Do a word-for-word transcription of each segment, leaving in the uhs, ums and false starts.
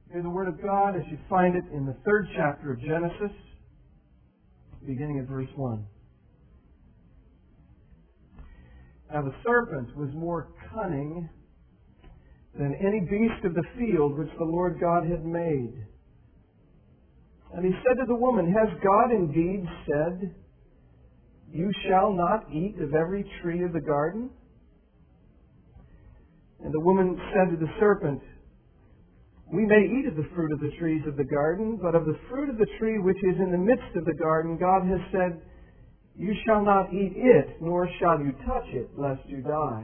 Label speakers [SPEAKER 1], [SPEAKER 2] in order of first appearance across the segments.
[SPEAKER 1] Hear the Word of God as you find it in the third chapter of Genesis, beginning at verse one. Now the serpent was more cunning than any beast of the field which the Lord God had made. And he said to the woman, Has God indeed said, You shall not eat of every tree of the garden? And the woman said to the serpent, We may eat of the fruit of the trees of the garden, but of the fruit of the tree which is in the midst of the garden, God has said, You shall not eat it, nor shall you touch it, lest you die.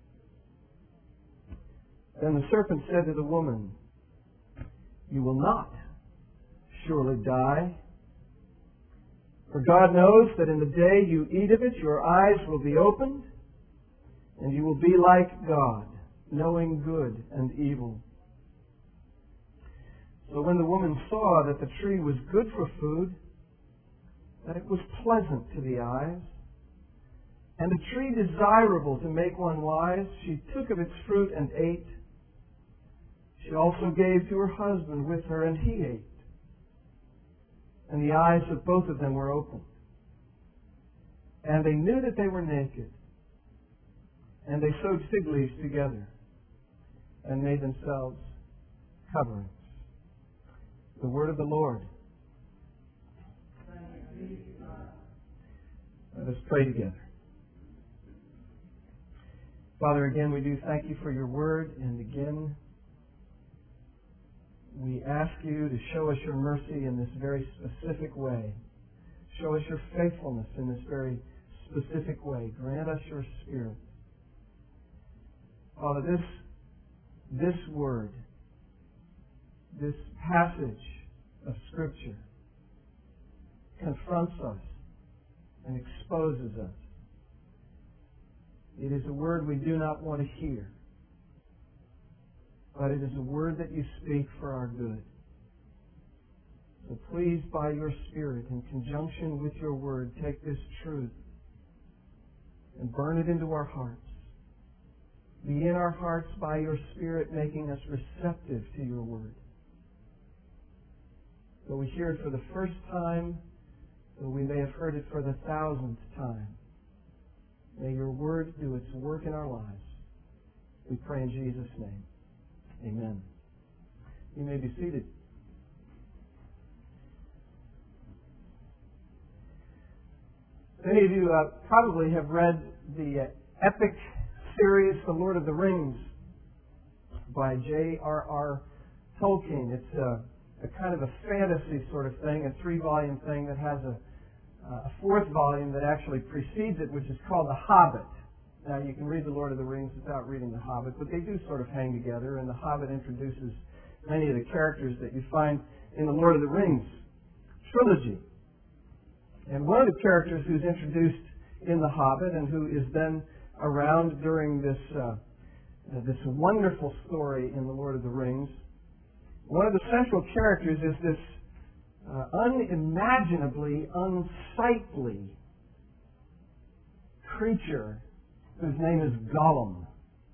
[SPEAKER 1] Then the serpent said to the woman, You will not surely die. For God knows that in the day you eat of it, your eyes will be opened, and you will be like God, knowing good and evil. So when the woman saw that the tree was good for food, that it was pleasant to the eyes, and a tree desirable to make one wise, she took of its fruit and ate. She also gave to her husband with her, and he ate. And the eyes of both of them were opened. And they knew that they were naked. And they sewed fig leaves together and made themselves coverings. The word of the Lord. Let us pray together. Father, again we do thank you for your word, and again we ask you to show us your mercy in this very specific way. Show us your faithfulness in this very specific way. Grant us your Spirit. Father, this, this word, this passage of Scripture confronts us and exposes us. It is a word we do not want to hear, but it is a word that you speak for our good. So please, by your Spirit, in conjunction with your word, take this truth and burn it into our hearts. Be in our hearts by your Spirit, making us receptive to your word. Though we hear it for the first time, though we may have heard it for the thousandth time, may your word do its work in our lives. We pray in Jesus' name. Amen. You may be seated. Many of you uh, probably have read the uh, epic series, The Lord of the Rings, by J R R Tolkien. It's a, a kind of a fantasy sort of thing, a three-volume thing that has a, a fourth volume that actually precedes it, which is called The Hobbit. Now, you can read The Lord of the Rings without reading The Hobbit, but they do sort of hang together, and The Hobbit introduces many of the characters that you find in The Lord of the Rings trilogy. And one of the characters who's introduced in The Hobbit and who is then around during this, uh, this wonderful story in The Lord of the Rings, one of the central characters is this uh, unimaginably unsightly creature whose name is Gollum.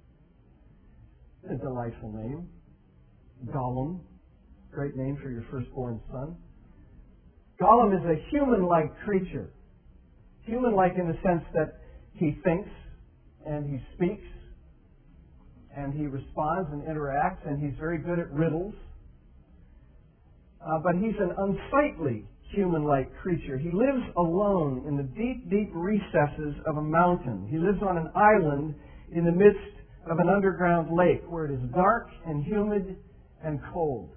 [SPEAKER 1] A delightful name. Gollum. Great name for your firstborn son. Gollum is a human-like creature. Human-like in the sense that he thinks and he speaks and he responds and interacts, and he's very good at riddles. Uh, but he's an unsightly human-like creature. He lives alone in the deep, deep recesses of a mountain. He lives on an island in the midst of an underground lake where it is dark and humid and cold.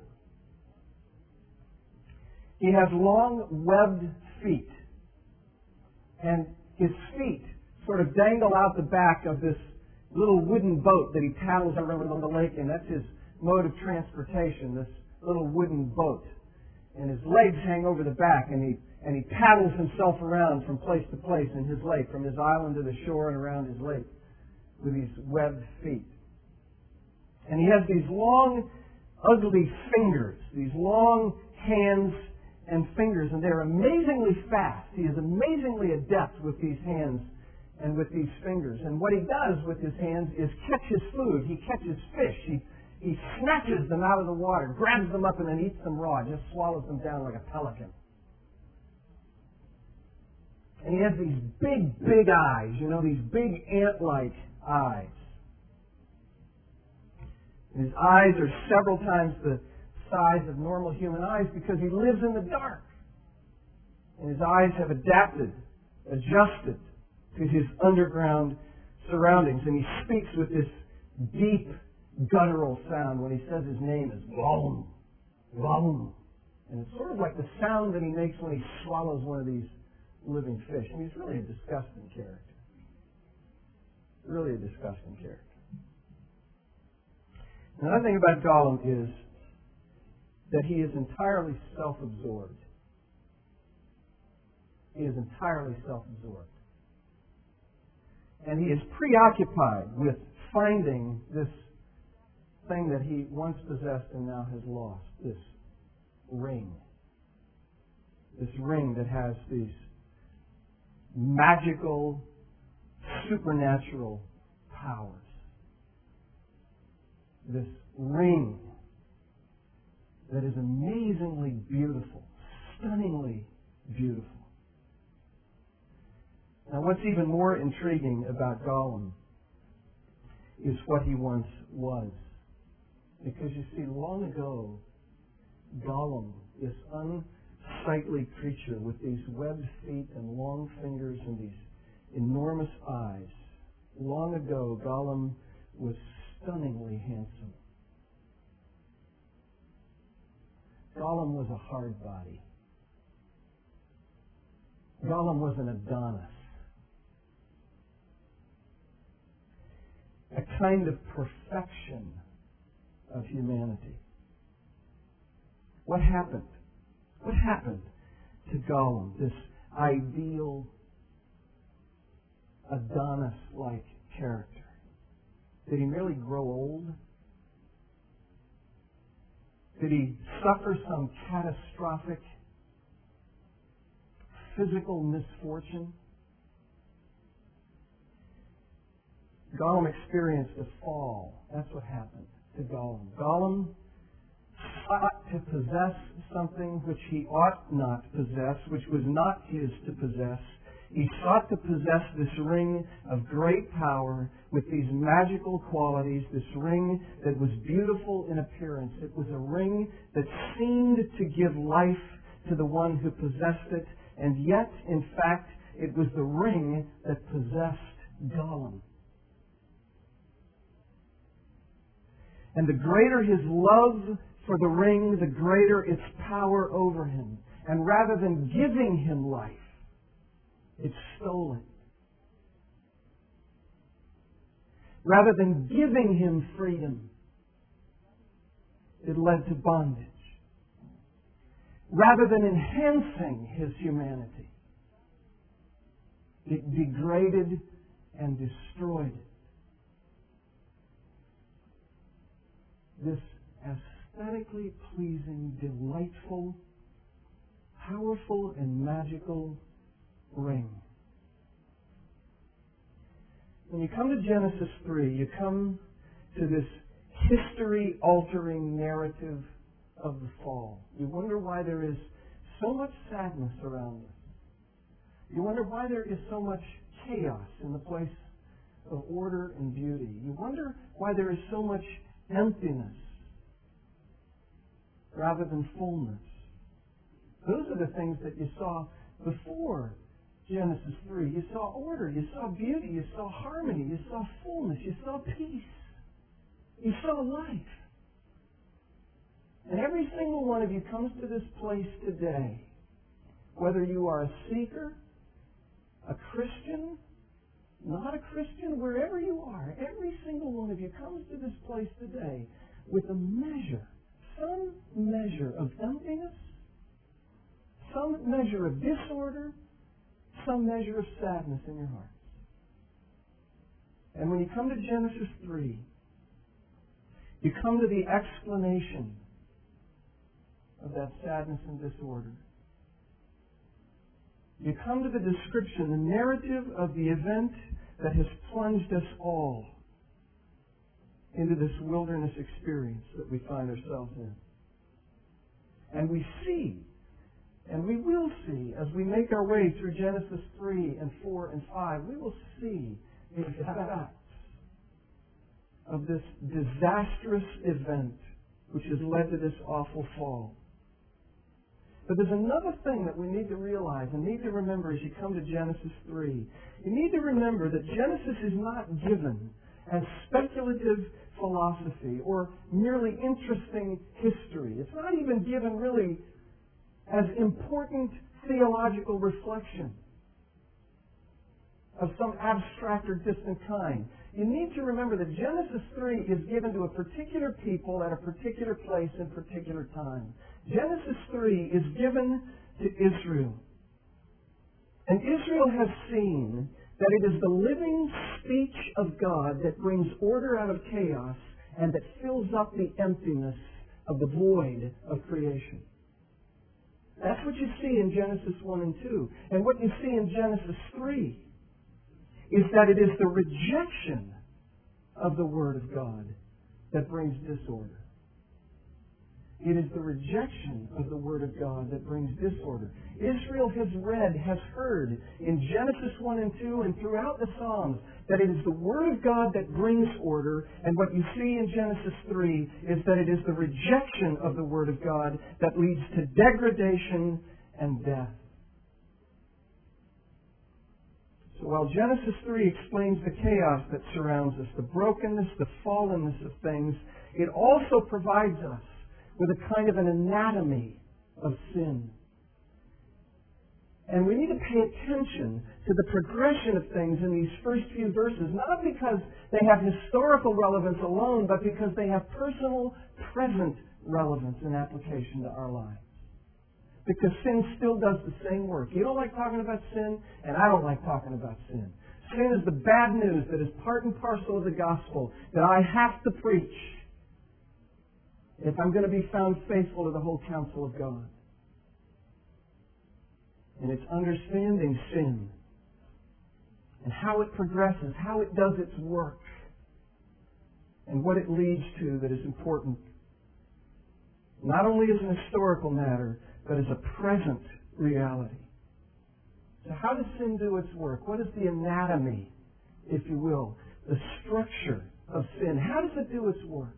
[SPEAKER 1] He has long, webbed feet, and his feet sort of dangle out the back of this little wooden boat that he paddles around on the lake, and that's his mode of transportation, this little wooden boat. And his legs hang over the back, and he and he paddles himself around from place to place in his lake, from his island to the shore and around his lake, with these webbed feet. And he has these long, ugly fingers, these long hands and fingers, and they're amazingly fast. He is amazingly adept with these hands and with these fingers. And what he does with his hands is catch his food. He catches fish. He, he snatches them out of the water, grabs them up, and then eats them raw, just swallows them down like a pelican. And he has these big, big eyes, you know, these big ant-like eyes. And his eyes are several times the size of normal human eyes because he lives in the dark. And his eyes have adapted, adjusted to his underground surroundings. And he speaks with this deep, guttural sound when he says his name is Gollum. Gollum. And it's sort of like the sound that he makes when he swallows one of these living fish. I mean, he's really a disgusting character. Really a disgusting character. Another thing about Gollum is that he is entirely self-absorbed. He is entirely self-absorbed. And he is preoccupied with finding this thing that he once possessed and now has lost, this ring. This ring that has these magical, supernatural powers. This ring that is amazingly beautiful, stunningly beautiful. Now, what's even more intriguing about Gollum is what he once was. Because you see, long ago, Gollum, this unsightly creature with these webbed feet and long fingers and these enormous eyes, long ago, Gollum was stunningly handsome. Gollum was a hard body. Gollum was an Adonis. A kind of perfection of humanity. What happened? What happened to Gollum, this ideal Adonis-like character? Did he merely grow old? Did he suffer some catastrophic physical misfortune? Gollum experienced a fall. That's what happened to Gollum. Gollum sought to possess something which he ought not possess, which was not his to possess. He sought to possess this ring of great power with these magical qualities, this ring that was beautiful in appearance. It was a ring that seemed to give life to the one who possessed it, and yet, in fact, it was the ring that possessed Gollum. And the greater his love for the ring, the greater its power over him. And rather than giving him life, it stole it. Rather than giving him freedom, it led to bondage. Rather than enhancing his humanity, it degraded and destroyed it. This aesthetically pleasing, delightful, powerful, and magical ring. When you come to Genesis three, you come to this history-altering narrative of the fall. You wonder why there is so much sadness around us. You wonder why there is so much chaos in the place of order and beauty. You wonder why there is so much emptiness rather than fullness. Those are the things that you saw before Genesis three. You saw order, you saw beauty, you saw harmony, you saw fullness, you saw peace, you saw life. And every single one of you comes to this place today, whether you are a seeker, a Christian, not a Christian, wherever you are, every single one of you comes to this place today with a measure, some measure of emptiness, some measure of disorder, some measure of sadness in your hearts. And when you come to Genesis three, you come to the explanation of that sadness and disorder. You come to the description, the narrative of the event that has plunged us all into this wilderness experience that we find ourselves in. And we see, and we will see, as we make our way through Genesis three and four and five, we will see the effects of this disastrous event which has led to this awful fall. But there's another thing that we need to realize and need to remember as you come to Genesis three. You need to remember that Genesis is not given as speculative philosophy or merely interesting history. It's not even given really as important theological reflection of some abstract or distant kind. You need to remember that Genesis three is given to a particular people at a particular place in a particular time. Genesis three is given to Israel. And Israel has seen that it is the living speech of God that brings order out of chaos and that fills up the emptiness of the void of creation. That's what you see in Genesis one and two. And what you see in Genesis three is that it is the rejection of the Word of God that brings disorder. It is the rejection of the Word of God that brings disorder. Israel has read, has heard in Genesis one and two and throughout the Psalms that it is the Word of God that brings order, and what you see in Genesis three is that it is the rejection of the Word of God that leads to degradation and death. So while Genesis three explains the chaos that surrounds us, the brokenness, the fallenness of things, it also provides us with a kind of an anatomy of sin. And we need to pay attention to the progression of things in these first few verses, not because they have historical relevance alone, but because they have personal, present relevance and application to our lives. Because sin still does the same work. You don't like talking about sin, and I don't like talking about sin. Sin is the bad news that is part and parcel of the gospel that I have to preach if I'm going to be found faithful to the whole counsel of God. And it's understanding sin and how it progresses, how it does its work, and what it leads to that is important. Not only as an historical matter, but as a present reality. So how does sin do its work? What is the anatomy, if you will, the structure of sin? How does it do its work?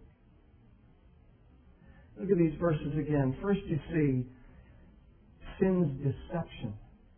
[SPEAKER 1] Look at these verses again. First you see sin's deception.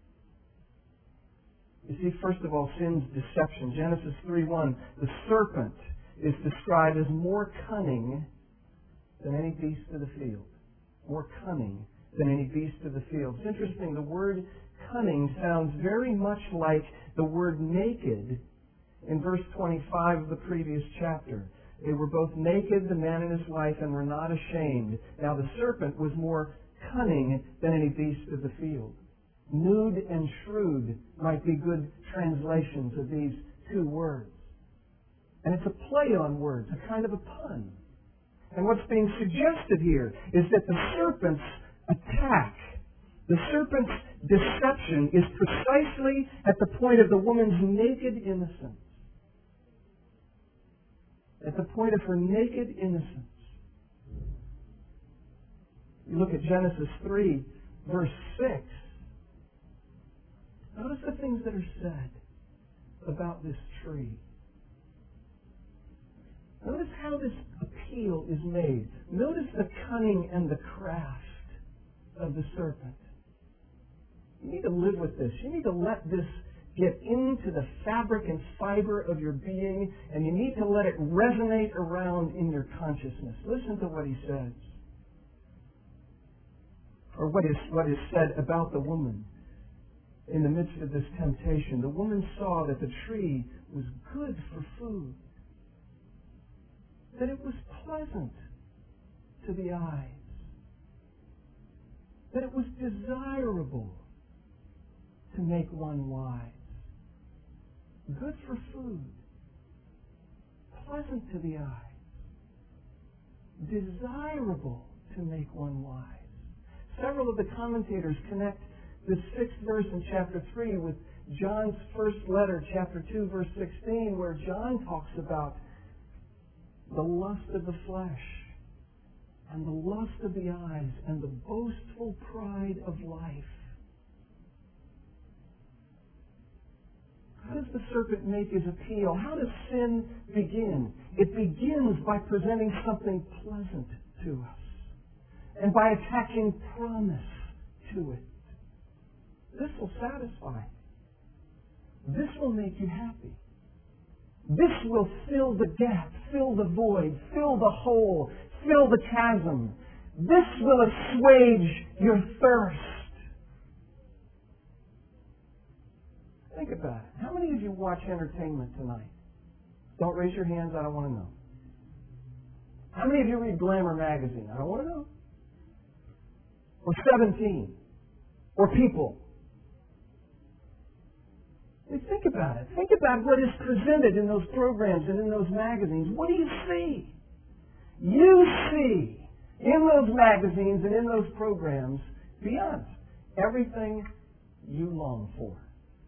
[SPEAKER 1] You see, first of all, sin's deception. Genesis three one, the serpent is described as more cunning than any beast of the field. More cunning than any beast of the field. It's interesting, the word cunning sounds very much like the word naked in verse twenty-five of the previous chapter. They were both naked, the man and his wife, and were not ashamed. Now the serpent was more cunning than any beast of the field. Nude and shrewd might be good translations of these two words. And it's a play on words, a kind of a pun. And what's being suggested here is that the serpent's attack, the serpent's deception, is precisely at the point of the woman's naked innocence. At the point of her naked innocence. You look at Genesis three, verse six. Notice the things that are said about this tree. Notice how this appeal is made. Notice the cunning and the craft of the serpent. You need to live with this. You need to let this get into the fabric and fiber of your being, and you need to let it resonate around in your consciousness. Listen to what he says. Or what is, what is said about the woman in the midst of this temptation. The woman saw that the tree was good for food, that it was pleasant to the eyes, that it was desirable to make one wise. Good for food, pleasant to the eyes, desirable to make one wise. Several of the commentators connect this sixth verse in chapter three with John's first letter, chapter two, verse sixteen, where John talks about the lust of the flesh, and the lust of the eyes, and the boastful pride of life. How does the serpent make his appeal? How does sin begin? It begins by presenting something pleasant to us and by attaching promise to it. This will satisfy. This will make you happy. This will fill the gap, fill the void, fill the hole, fill the chasm. This will assuage your thirst. Think about it. How many of you watch entertainment tonight? Don't raise your hands. I don't want to know. How many of you read Glamour magazine? I don't want to know. Or seventeen. Or People. I mean, think about it. Think about what is presented in those programs and in those magazines. What do you see? You see in those magazines and in those programs, be honest, everything you long for.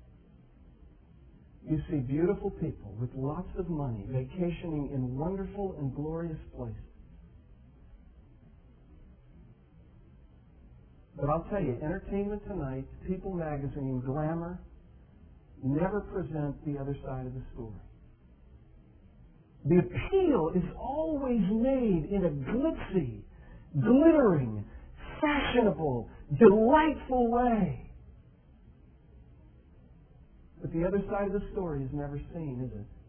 [SPEAKER 1] You see beautiful people with lots of money vacationing in wonderful and glorious places. But I'll tell you, Entertainment Tonight, People Magazine, Glamour, never present the other side of the story. The appeal is always made in a glitzy, glittering, fashionable, delightful way. But the other side of the story is never seen, is it?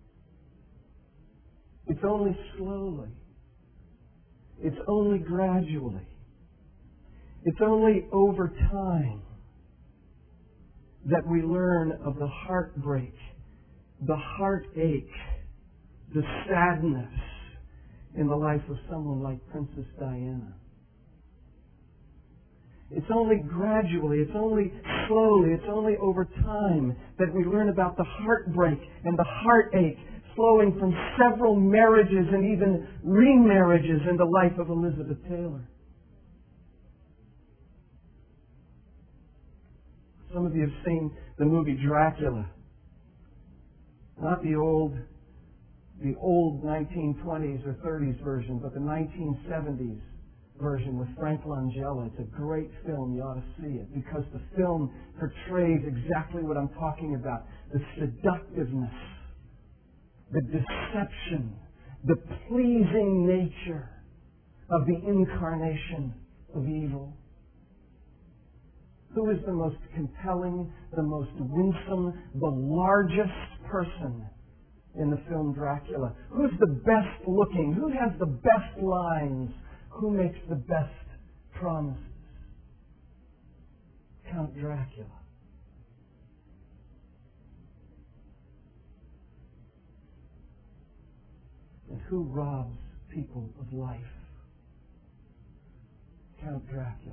[SPEAKER 1] It's only slowly. It's only gradually. It's only over time that we learn of the heartbreak, the heartache, the sadness in the life of someone like Princess Diana. It's only gradually, it's only slowly, it's only over time that we learn about the heartbreak and the heartache flowing from several marriages and even remarriages in the life of Elizabeth Taylor. Some of you have seen the movie Dracula. Not the old, the old nineteen twenties or thirties version, but the nineteen seventies version with Frank Langella. It's a great film. You ought to see it because the film portrays exactly what I'm talking about. The seductiveness, the deception, the pleasing nature of the incarnation of evil. Who is the most compelling, the most winsome, the largest person in the film Dracula? Who's the best looking? Who has the best lines? Who makes the best promises? Count Dracula. And who robs people of life? Count Dracula.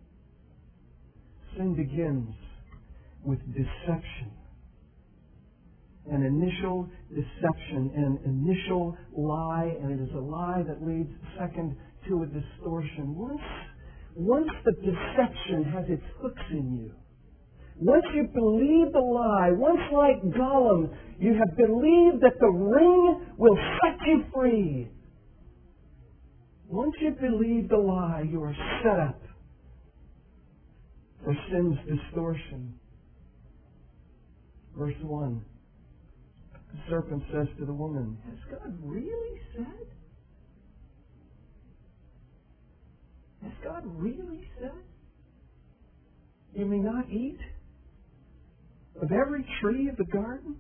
[SPEAKER 1] Sin begins with deception. An initial deception, an initial lie, and it is a lie that leads, second, to a distortion. Once, once the deception has its hooks in you, once you believe the lie, once like Gollum, you have believed that the ring will set you free. Once you believe the lie, you are set up for sin's distortion. Verse one. The serpent says to the woman, has God really said? Has God really said? You may not eat of every tree of the garden?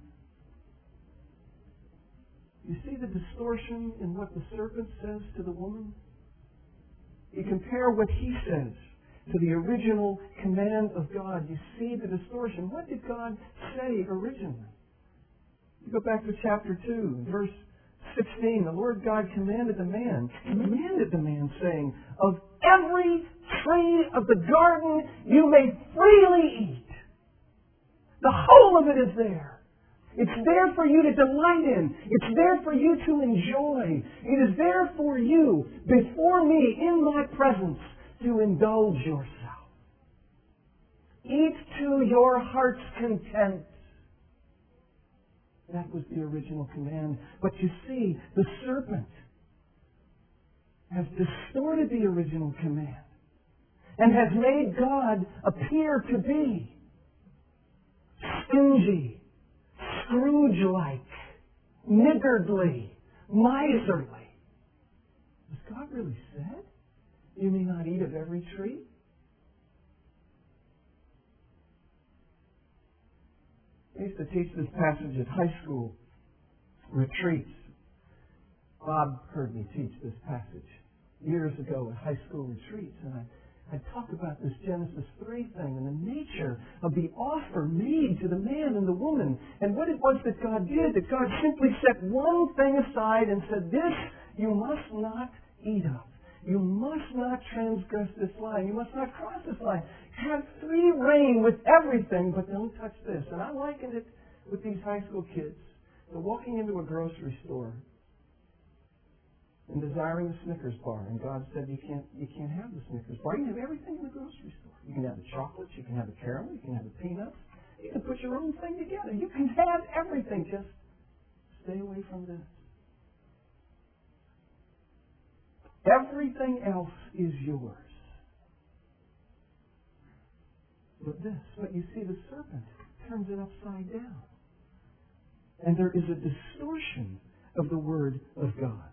[SPEAKER 1] You see the distortion in what the serpent says to the woman? You compare what he says to the original command of God. You see the distortion. What did God say originally? You go back to chapter two, verse sixteen. The Lord God commanded the man, commanded the man, saying, of every tree of the garden you may freely eat. The whole of it is there. It's there for you to delight in. It's there for you to enjoy. It is there for you, before me, in my presence, to indulge yourself. Eat to your heart's content. That was the original command. But you see, the serpent has distorted the original command and has made God appear to be stingy, Scrooge-like, niggardly, miserly. Has God really said, you may not eat of every tree? I used to teach this passage at high school retreats. Bob heard me teach this passage years ago at high school retreats, and I, I talk about this Genesis three thing and the nature of the offer made to the man and the woman, and what it was that God did, that God simply set one thing aside and said, this you must not eat of. You must not transgress this line. You must not cross this line. Have free reign with everything, but don't touch this. And I likened it with these high school kids. They're walking into a grocery store and desiring a Snickers bar. And God said, you can't, you can't have the Snickers bar. You can have everything in the grocery store. You can have the chocolates. You can have the caramel. You can have the peanuts. You can put your own thing together. You can have everything. Just stay away from this. Everything else is yours. But this, but you see, the serpent turns it upside down. And there is a distortion of the Word of God.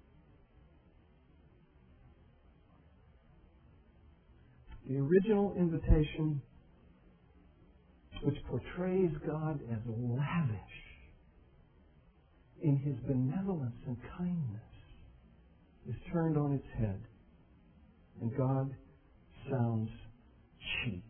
[SPEAKER 1] The original invitation, which portrays God as lavish in His benevolence and kindness, is turned on its head, and God sounds cheap.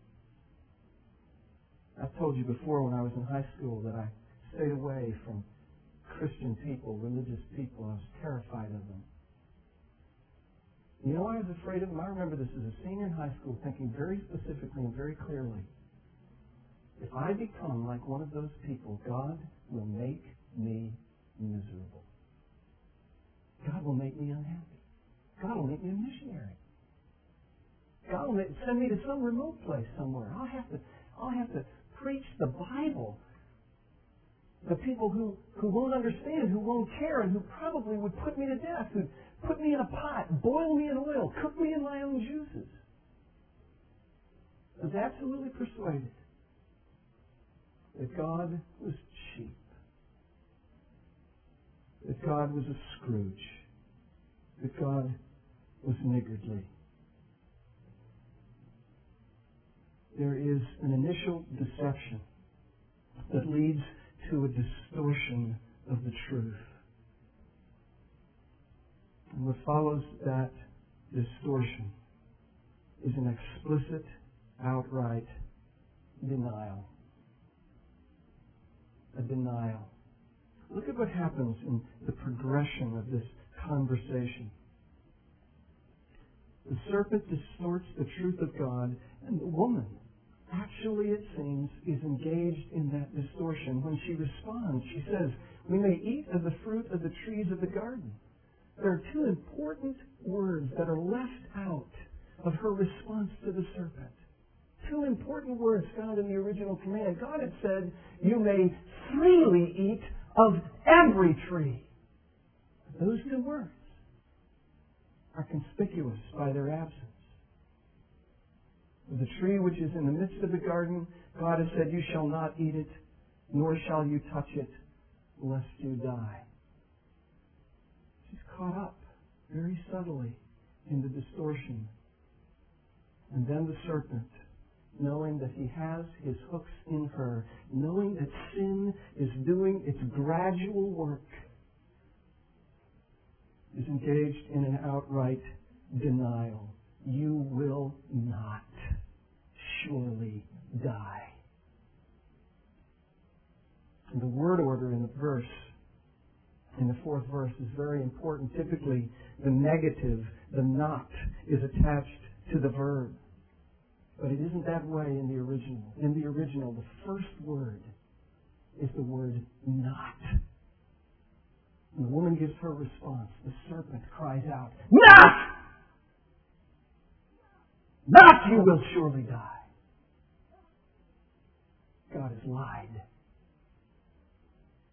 [SPEAKER 1] I've told you before, when I was in high school, that I stayed away from Christian people, religious people. I was terrified of them. You know why I was afraid of them? I remember this as a senior in high school, thinking very specifically and very clearly, if I become like one of those people, God will make me miserable. God will make me unhappy. God will make me a missionary. God will make, send me to some remote place somewhere. I'll have to, I'll have to preach the Bible to people who, who won't understand, who won't care, and who probably would put me to death, who'd put me in a pot, boil me in oil, cook me in my own juices. I was absolutely persuaded that God was cheap. That God was a Scrooge. That God was niggardly. There is an initial deception that leads to a distortion of the truth. And what follows that distortion is an explicit, outright denial. A denial. Look at what happens in the progression of this conversation. The serpent distorts the truth of God, and the woman, actually it seems, is engaged in that distortion. When she responds, she says, we may eat of the fruit of the trees of the garden. There are two important words that are left out of her response to the serpent. Two important words found in the original command. God had said, you may freely eat of every tree. Those two words are conspicuous by their absence. The tree which is in the midst of the garden, God has said, you shall not eat it, nor shall you touch it, lest you die. She's caught up very subtly in the distortion. And then the serpent, knowing that he has his hooks in her, knowing that sin is doing its gradual work, is engaged in an outright denial. You will not surely die. And the word order in the verse, in the fourth verse, is very important. Typically, the negative, the not, is attached to the verb. But it isn't that way in the original. In the original, the first word is the word not. And the woman gives her response. The serpent cries out, not! Not, you will surely die. God has lied.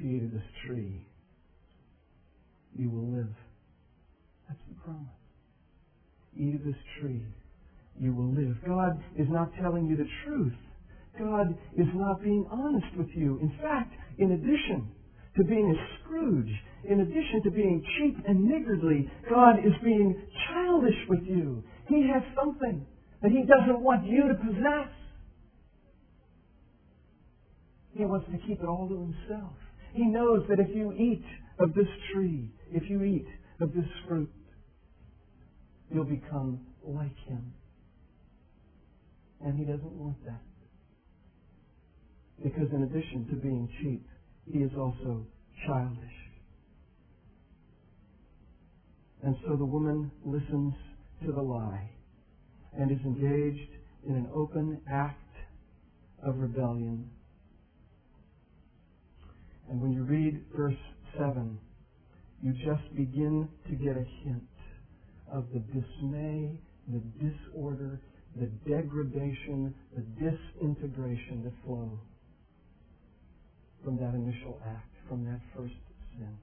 [SPEAKER 1] you eat of this tree, you will live. That's the promise. Eat of this tree, you will live. God is not telling you the truth. God is not being honest with you. In fact, in addition to being a Scrooge, in addition to being cheap and niggardly, God is being childish with you. He has something that He doesn't want you to possess. He wants to keep it all to Himself. He knows that if you eat of this tree, if you eat of this fruit, you'll become like Him. And He doesn't want that. Because in addition to being cheap, He is also childish. And so the woman listens to the lie and is engaged in an open act of rebellion. And when you read verse seven, you just begin to get a hint of the dismay, the disorder, the degradation, the disintegration that flow from that initial act, from that first sin.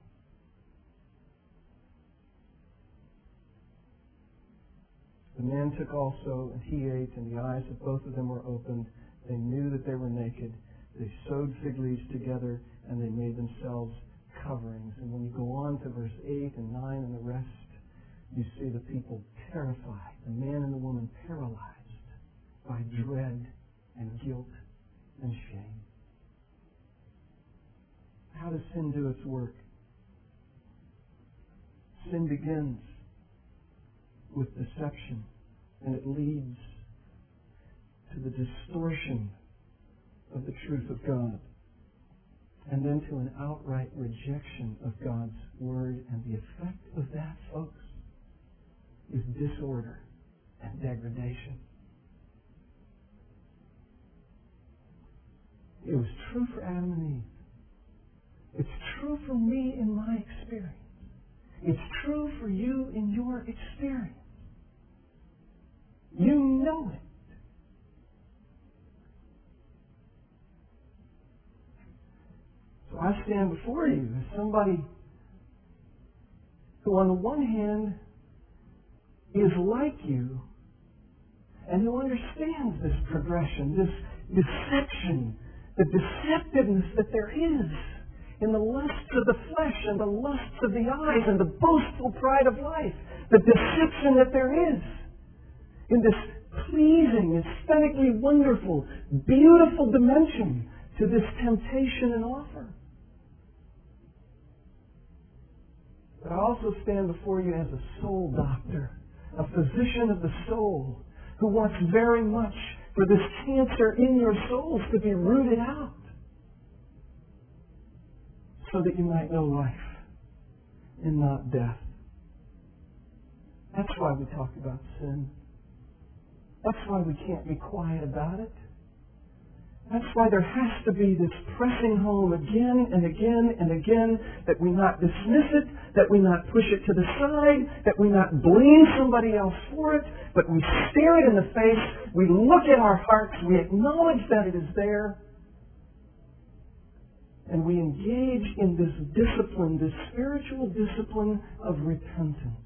[SPEAKER 1] The man took also, and he ate, and the eyes of both of them were opened. They knew that they were naked. They sewed fig leaves together, and they made themselves coverings. And when you go on to verse eight and nine and the rest, you see the people terrified, the man and the woman paralyzed by dread and guilt and shame. How does sin do its work? Sin begins with deception, and it leads to the distortion of the truth of God, and then to an outright rejection of God's Word. And the effect of that, folks, is disorder and degradation. It was true for Adam and Eve. It's true for me in my experience. It's true for you in your experience. You know it. So I stand before you as somebody who on the one hand is like you and who understands this progression, this deception, the deceptiveness that there is in the lusts of the flesh and the lusts of the eyes and the boastful pride of life, the deception that there is in this pleasing, aesthetically wonderful, beautiful dimension to this temptation and offer. But I also stand before you as a soul doctor, a physician of the soul, who wants very much for this cancer in your souls to be rooted out, so that you might know life and not death. That's why we talk about sin. That's why we can't be quiet about it. That's why there has to be this pressing home again and again and again, that we not dismiss it, that we not push it to the side, that we not blame somebody else for it, but we stare it in the face, we look at our hearts, we acknowledge that it is there, and we engage in this discipline, this spiritual discipline of repentance.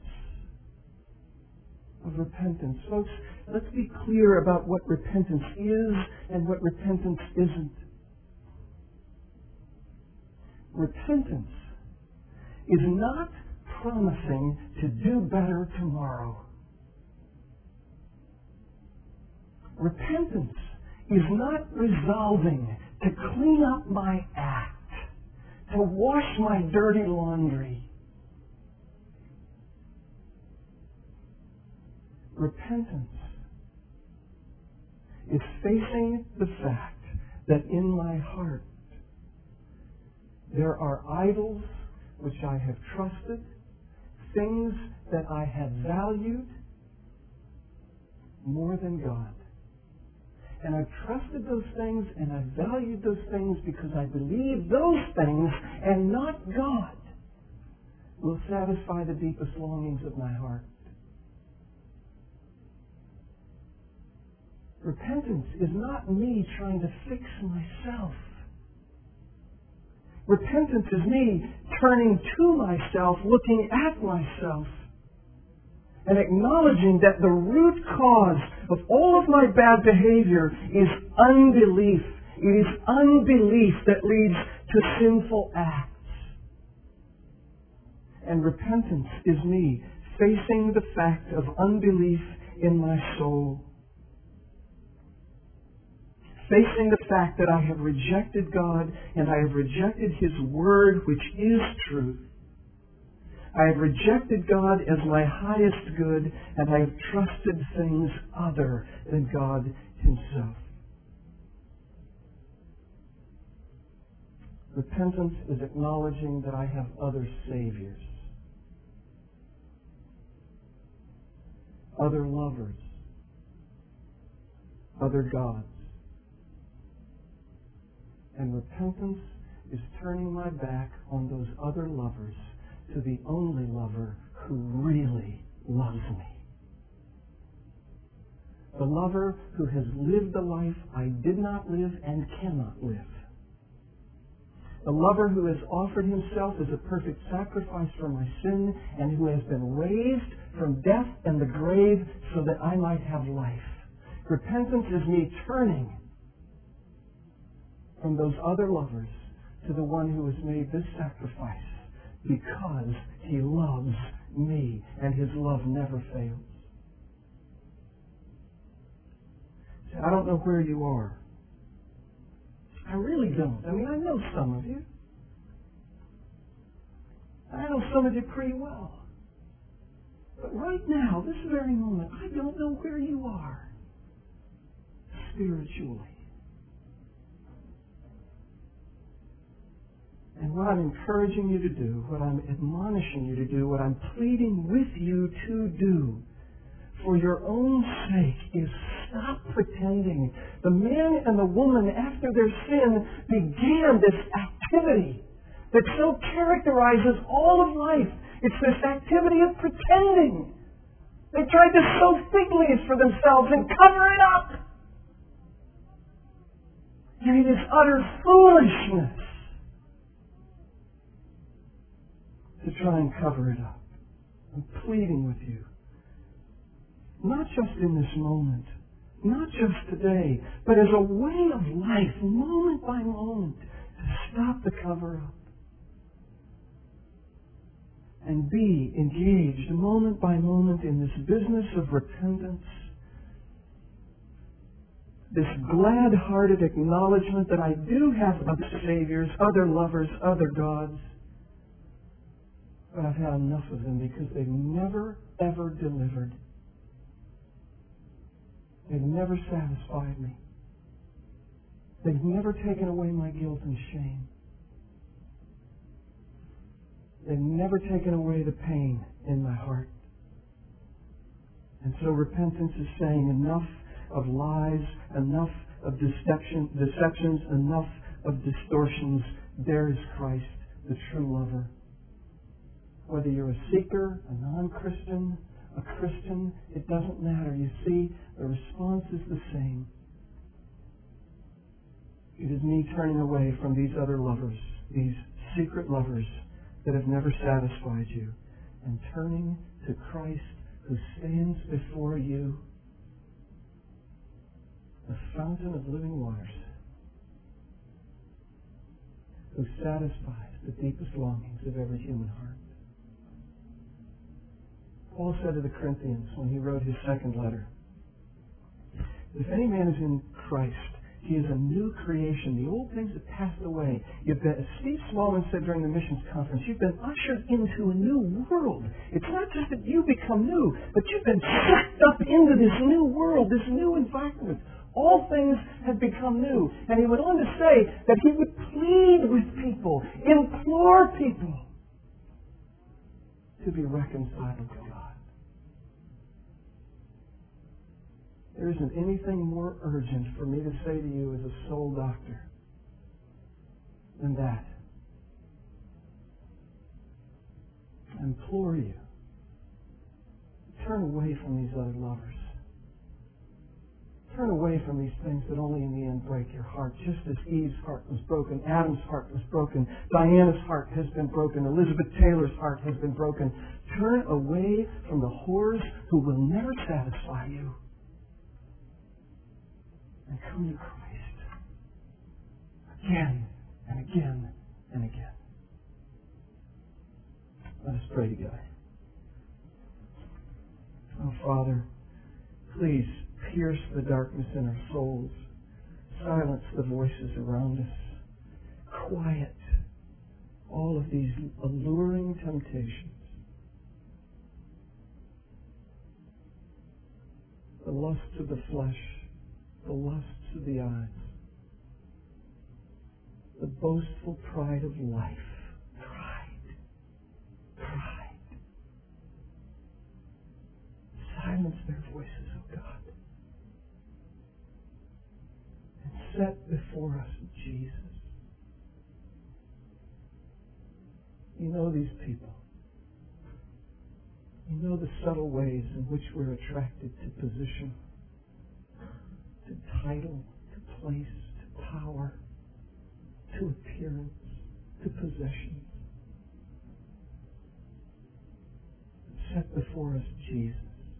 [SPEAKER 1] Of repentance. Folks, let's be clear about what repentance is and what repentance isn't. Repentance is not promising to do better tomorrow. Repentance is not resolving to clean up my act, to wash my dirty laundry. Repentance is facing the fact that in my heart there are idols which I have trusted, things that I have valued more than God. And I've trusted those things and I've valued those things because I believe those things and not God will satisfy the deepest longings of my heart. Repentance is not me trying to fix myself. Repentance is me turning to myself, looking at myself, and acknowledging that the root cause of all of my bad behavior is unbelief. It is unbelief that leads to sinful acts. And repentance is me facing the fact of unbelief in my soul. Facing the fact that I have rejected God and I have rejected His Word, which is truth. I have rejected God as my highest good, and I have trusted things other than God Himself. Repentance is acknowledging that I have other saviors, other lovers, other gods. And repentance is turning my back on those other lovers to the only lover who really loves me. The lover who has lived the life I did not live and cannot live. The lover who has offered Himself as a perfect sacrifice for my sin and who has been raised from death and the grave so that I might have life. Repentance is me turning from those other lovers to the one who has made this sacrifice because He loves me and His love never fails. See, I don't know where you are. I really don't. I mean, I know some of you. I know some of you pretty well. But right now, this very moment, I don't know where you are spiritually. And what I'm encouraging you to do, what I'm admonishing you to do, what I'm pleading with you to do, for your own sake, is stop pretending. The man and the woman, after their sin, began this activity that so characterizes all of life. It's this activity of pretending. They tried to sew fig leaves for themselves and cover it up. And it is utter foolishness to try and cover it up. I'm pleading with you. Not just in this moment, not just today, but as a way of life, moment by moment, to stop the cover-up and be engaged moment by moment in this business of repentance, this glad-hearted acknowledgement that I do have other saviors, other lovers, other gods, but I've had enough of them because they've never, ever delivered. They've never satisfied me. They've never taken away my guilt and shame. They've never taken away the pain in my heart. And so repentance is saying enough of lies, enough of deception, deceptions, enough of distortions. There is Christ, the true lover. Whether you're a seeker, a non-Christian, a Christian, it doesn't matter. You see, the response is the same. It is me turning away from these other lovers, these secret lovers that have never satisfied you, and turning to Christ who stands before you, the fountain of living waters, who satisfies the deepest longings of every human heart. Paul said to the Corinthians when he wrote his second letter, if any man is in Christ, he is a new creation. The old things have passed away. You've been, as Steve Smallman said during the missions conference, you've been ushered into a new world. It's not just that you become new, but you've been sucked up into this new world, this new environment. All things have become new. And he went on to say that he would plead with people, implore people to be reconciled to God. There isn't anything more urgent for me to say to you as a soul doctor than that. I implore you, turn away from these other lovers. Turn away from these things that only in the end break your heart. Just as Eve's heart was broken, Adam's heart was broken, Diana's heart has been broken, Elizabeth Taylor's heart has been broken. Turn away from the whores who will never satisfy you. And come to Christ. Again and again and again. Let us pray together. Oh, Father, please pierce the darkness in our souls. Silence the voices around us. Quiet all of these alluring temptations. The lusts of the flesh, the lusts of the eyes, the boastful pride of life. Pride. Pride. Silence their voices, oh God. And set before us Jesus. You know these people. You know the subtle ways in which we're attracted to position, to title, to place, to power, to appearance, to possessions. Set before us Jesus.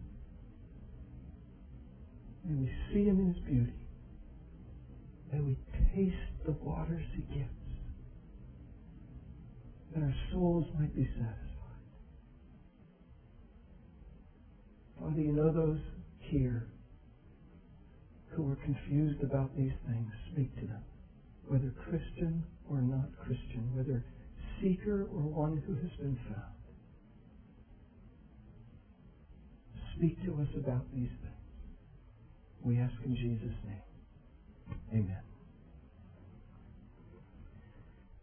[SPEAKER 1] May we see Him in His beauty. May we taste the waters He gives. That our souls might be satisfied. Father, you know those here who are confused about these things. Speak to them. Whether Christian or not Christian. Whether seeker or one who has been found. Speak to us about these things. We ask in Jesus' name. Amen.